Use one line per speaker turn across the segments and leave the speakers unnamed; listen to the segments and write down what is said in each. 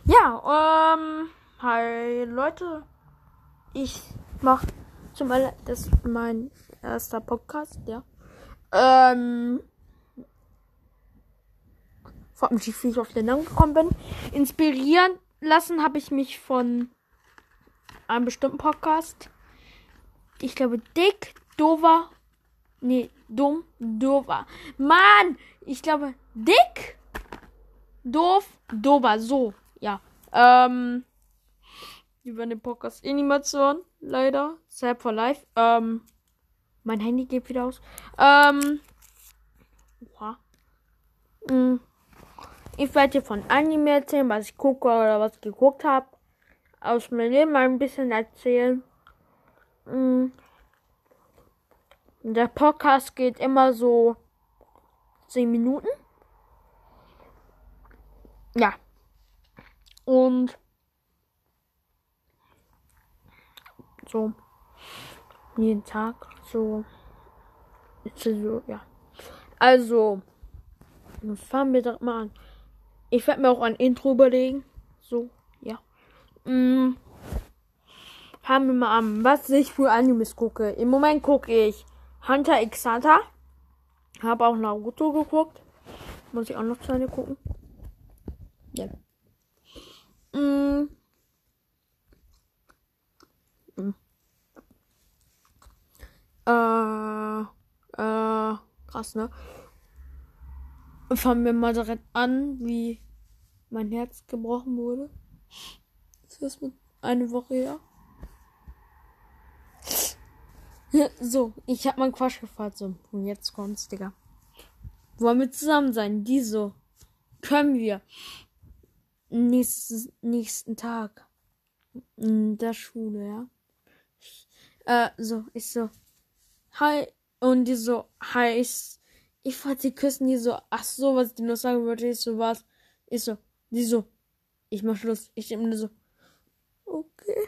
Ja, hi Leute. Ich mach das ist mein erster Podcast, ja. Fragt mich, wie ich auf den Namen gekommen bin. Inspirieren lassen habe ich mich von einem bestimmten Podcast. Ich glaube, Dick, Dover. Nee, dumm, Dover. Mann! Ich glaube, Dick, doof, Dover. So, ja. Über den Podcast Animation, leider. Sad for Life. Mein Handy geht wieder aus. Oha. Ich werde dir von Anime erzählen, was ich gucke oder was ich geguckt habe. Aus meinem Leben mal ein bisschen erzählen. Der Podcast geht immer so 10 Minuten. Ja. Und so jeden Tag so. Ja. Also, fangen wir direkt mal an. Ich werde mir auch ein Intro überlegen. So, ja. Fangen wir mal an, was ich für Animes gucke. Im Moment gucke ich Hunter x Hunter. Habe auch Naruto geguckt. Muss ich auch noch zu Ende gucken. Ja. Krass, ne? Fangen wir mal direkt an, wie mein Herz gebrochen wurde. Das ist mit eine Woche her. So, ich hab meinen Quatsch gefragt, so. Und jetzt kommt's, Digga. Wollen wir zusammen sein? Die so. Können wir. Nächsten Tag. In der Schule, ja. Ich so. Hi. Und die so, hi. Ich wollte sie küssen, die so, ach so, was ich dir noch sagen wollte, ich so, was? Ich so, die so, ich mach Schluss. Ich denke mir so, okay.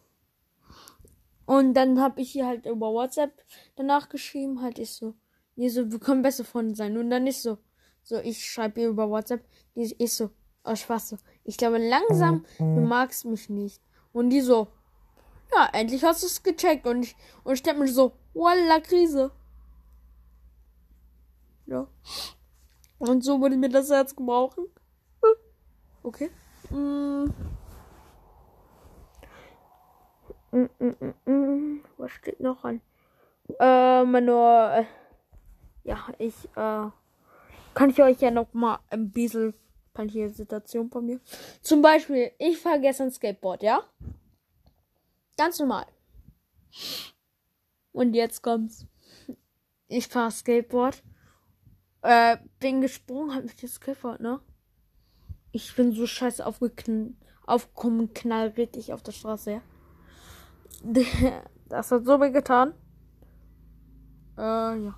Und dann habe ich ihr halt über WhatsApp danach geschrieben, halt ich so, die so, wir können beste Freunde sein. Und dann ich so, ich schreibe ihr über WhatsApp, ich so, oh Spaß so, ich glaube langsam, du magst mich nicht. Und die so, ja, endlich hast du es gecheckt. Und ich denke mir so, voila, Krise. Ja. Und so würde mir das Herz gebrochen. Okay. Was steht noch an? Kann ich euch ja noch mal ein bisschen peinliche Situation von mir. Zum Beispiel, ich fahre gestern Skateboard, ja? Ganz normal. Und jetzt kommt's. Ich fahre Skateboard. Bin gesprungen, hab mich das Skateboard, ne? Ich bin so scheiße aufgekommen, knall richtig auf der Straße, ja? Das hat so weh getan. Ja.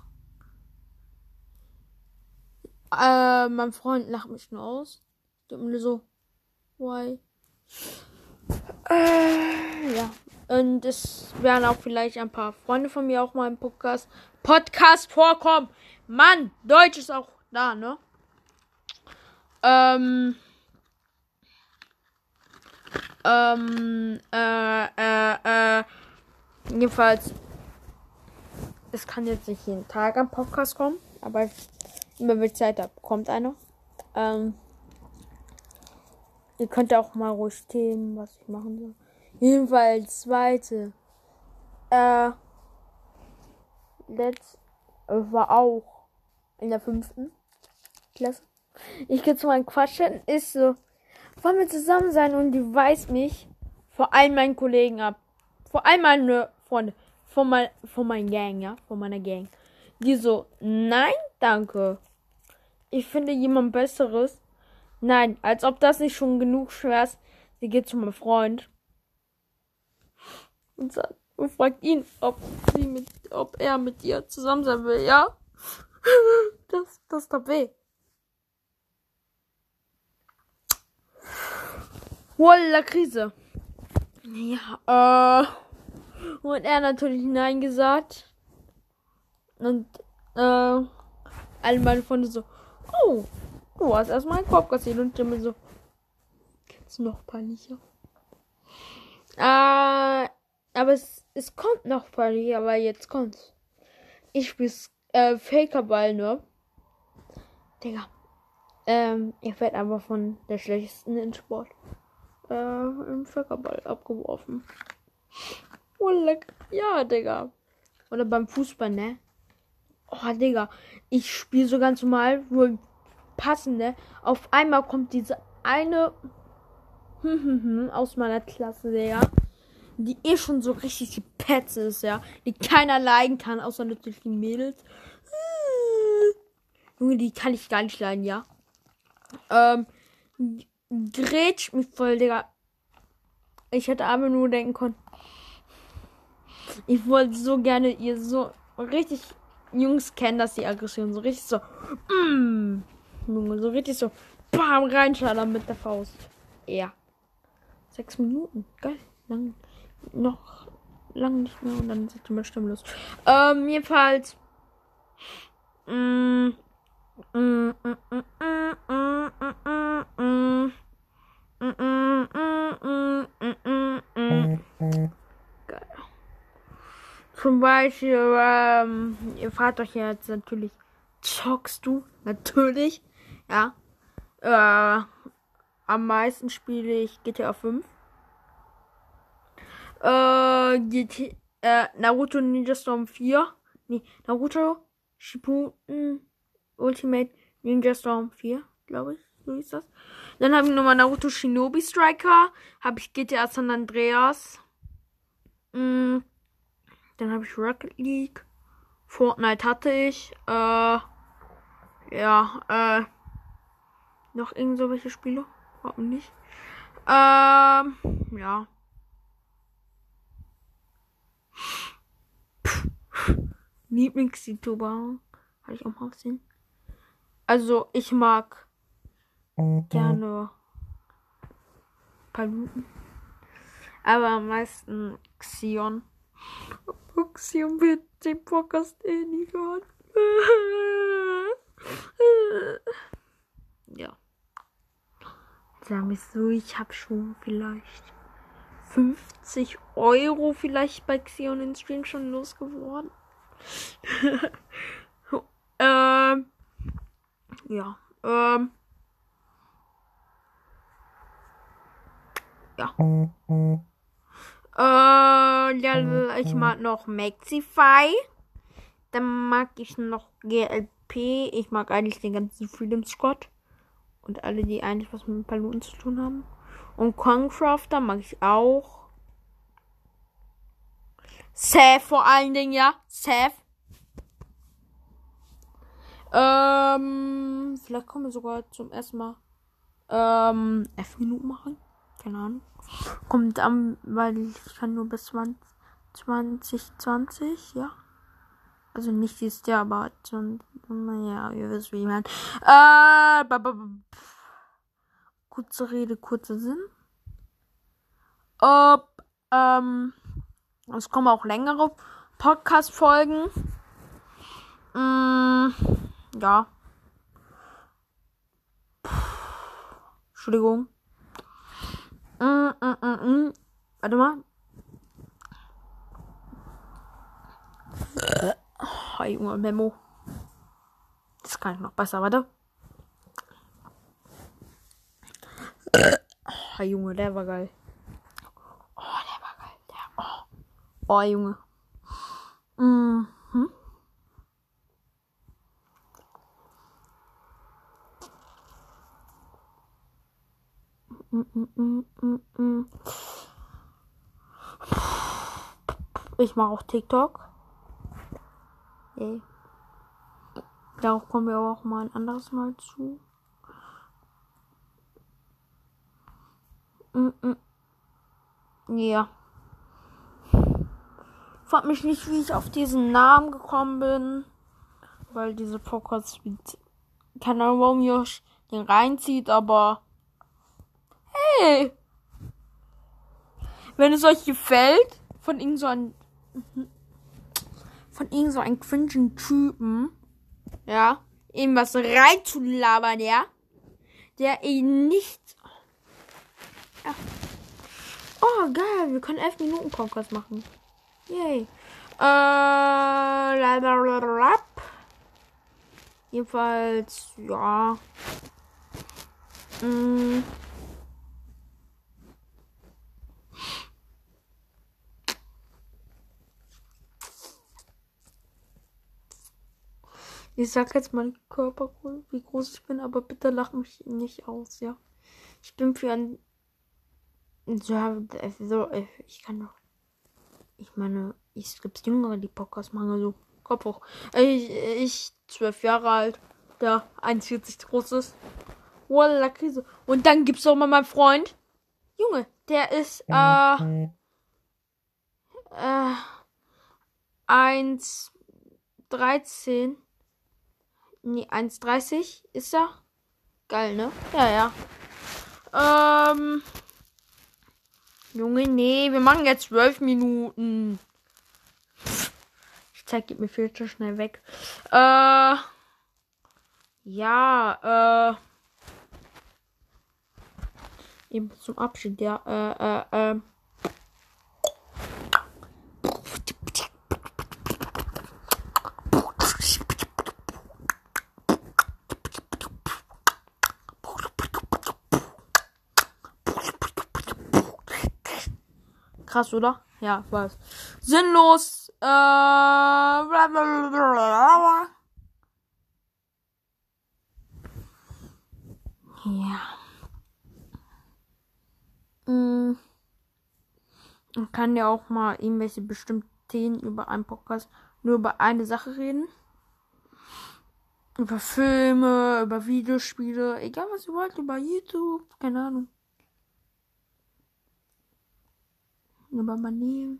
Mein Freund lacht mich nur aus. Ich mir so, why? Ja. Und es werden auch vielleicht ein paar Freunde von mir auch mal im Podcast vorkommen. Mann, Deutsch ist auch da, ne? Jedenfalls, es kann jetzt nicht jeden Tag ein Podcast kommen, aber immer wenn ich Zeit habe, kommt einer. Ihr könnt auch mal ruhig Themen, was ich machen soll. Jedenfalls, zweite. War auch in der 5. Klasse. Ich gehe zu meinem Quatschen, ist so, wollen wir zusammen sein? Und die weist mich vor allem meinen Kollegen ab. Vor allem meine Freunde. Von meiner Gang, ja? Von meiner Gang. Die so, nein, danke. Ich finde jemand Besseres. Nein, als ob das nicht schon genug schwer ist. Sie geht zu meinem Freund. Und fragt ihn, ob er mit ihr zusammen sein will, ja? Das tut weh. Voila, Krise. Ja, und er natürlich nein gesagt. Und, alle meine Freunde so, oh, du hast erstmal einen Kopf kassiert. Und ich mir so, Ist noch peinlicher. Aber es kommt noch peinlicher, aber jetzt kommt's. Ich spiele Fakerball nur. Digga. Ich werde aber von der schlechtesten in Sport im Fakerball abgeworfen. Oh, ja, Digga. Oder beim Fußball, ne? Oh, Digga. Ich spiele so ganz normal, wohl passend, ne? Auf einmal kommt diese eine aus meiner Klasse, Digga. Die schon so richtig die Petze ist, ja. Die keiner leiden kann, außer natürlich die Mädels. Junge, die kann ich gar nicht leiden, ja. Grätscht mich voll, Digga. Ich hätte aber nur denken können. Ich wollte so gerne ihr so richtig. Jungs kennen das, die Aggression. So richtig so. Junge, so richtig so. Bam, reinschallern mit der Faust. Ja. 6 Minuten. Geil. Noch lang nicht mehr und dann ist die Stimme los. Jedenfalls. Geil. Zum Beispiel, ihr fragt euch jetzt natürlich, zockst du? Natürlich. Ja. Am meisten spiele ich GTA 5. Naruto Ninja Storm 4. Nee, Naruto Shippuden Ultimate Ninja Storm 4, glaube ich. So ist das. Dann habe ich nochmal Naruto Shinobi Striker. Habe ich GTA San Andreas. Dann habe ich Rocket League. Fortnite hatte ich. Noch irgend so welche Spiele? Warum nicht? Ja. Lieblings-YouTuber. Hatte ich auch mal gesehen. Also, ich mag gerne Paluten. Aber am meisten Xion. Xion wird den Podcast nie hören. Ja. Sag mich so, ich habe schon vielleicht 50 € vielleicht bei Xion in Stream schon losgeworden. Ja. Ja, ich mag noch Maxify. Dann mag ich noch GLP. Ich mag eigentlich den ganzen Freedom Squad. Und alle, die eigentlich was mit Paluten zu tun haben. Und Concrafter mag ich auch. Safe vor allen Dingen, ja. Safe. Vielleicht können wir sogar zum ersten Mal F-Minuten machen. Keine Ahnung. Kommt an, weil ich kann nur bis 2020, ja. Also nicht dieses Jahr, aber naja, ihr wisst, wie ich meine. Kurze Rede, kurzer Sinn. Es kommen auch längere Podcast-Folgen. Ja. Entschuldigung. Warte mal. Oh, Junge, Memo. Das kann ich noch besser, warte. Oh, Junge, der war geil. Oh, der war geil. Oh, Junge. Ich mache auch TikTok. Okay. Darauf kommen wir auch mal ein anderes Mal zu. Ja. Frag mich nicht, wie ich auf diesen Namen gekommen bin. Weil diese Podcasts keine Ahnung, warum ihr den reinzieht, aber hey! Wenn es euch gefällt, von irgend so einem cringen Typen, ja, eben was reinzulabern, ja, der nicht Ja. Oh, geil. Wir können 11 Minuten Podcast machen. Yay. Jedenfalls, ja. Ich sag jetzt mal Körpergröße, wie groß ich bin, aber bitte lach mich nicht aus, ja. Ich bin für ein... Ja, so, ich kann doch... Ich meine, es gibt Jüngere, die Podcasts machen, also Kopf hoch. Ich 12 Jahre alt, der 1,40 groß ist. Voila, Krise. Und dann gibt's auch mal meinen Freund. Junge, der ist 1,13. Nee, 1,30 ist er. Geil, ne? Ja. Junge, nee, wir machen jetzt 12 Minuten. Die Zeit geht mir viel zu schnell weg. Ja, eben zum Abschied, ja, krass, oder? Ja, was? Sinnlos. Ja. Man kann ja auch mal irgendwelche bestimmten Themen über einen Podcast nur über eine Sache reden. Über Filme, über Videospiele, egal was ihr wollt, über YouTube, keine Ahnung. Über Manieren.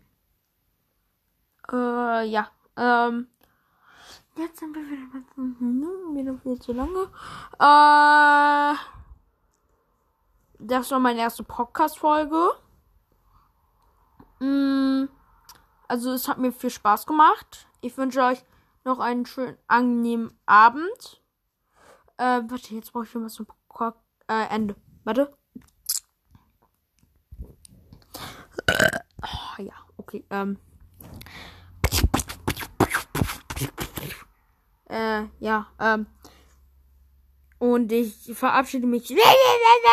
Ja. Jetzt sind wir wieder viel zu lange. Das war meine erste Podcast-Folge. Also es hat mir viel Spaß gemacht. Ich wünsche euch noch einen schönen, angenehmen Abend. Warte, jetzt brauche ich was zum Ende. Warte. Ja, okay. Ja, und ich verabschiede mich.